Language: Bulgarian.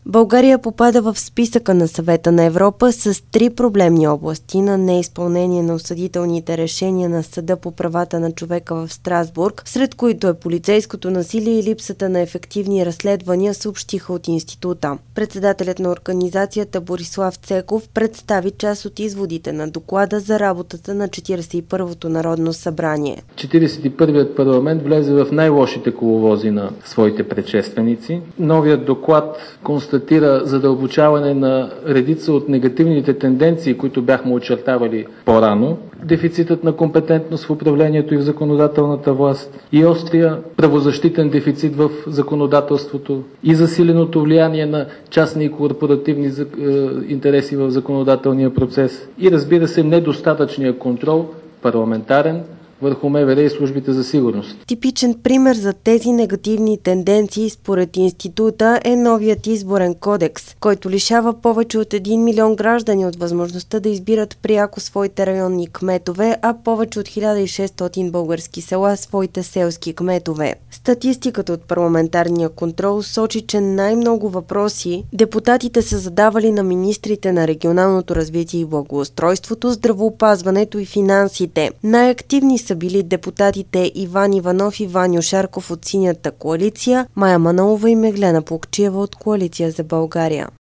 България попада в списъка на Съвета на Европа с 3 проблемни области на неизпълнение на осъдителните решения на Съда по правата на човека в Страсбург, сред които е полицейското насилие и липсата на ефективни разследвания, съобщиха от института. Председателят на организацията Борислав Цеков представи част от изводите на доклада за работата на 41-то Народно събрание. 41-ият парламент влезе в най-лошите коловози на своите предшественици. Новият доклад констатира задълбочаване на редица от негативните тенденции, които бяхме очертавали по-рано. Дефицитът на компетентност в управлението и в законодателната власт, и острия правозащитен дефицит в законодателството, и засиленото влияние на частни и корпоративни интереси в законодателния процес, и разбира се недостатъчния контрол, парламентарен, върху МВР и службите за сигурност. Типичен пример за тези негативни тенденции според института е новият изборен кодекс, който лишава повече от 1 милион граждани от възможността да избират пряко своите районни кметове, а повече от 1600 български села своите селски кметове. Статистиката от парламентарния контрол сочи, че най-много въпроси депутатите са задавали на министрите на регионалното развитие и благоустройството, здравеопазването и финансите. Най-активни са били депутатите Иван Иванов и Ваньо Шарков от Синята коалиция, Мая Манолова и Меглена Плугчиева от Коалиция за България.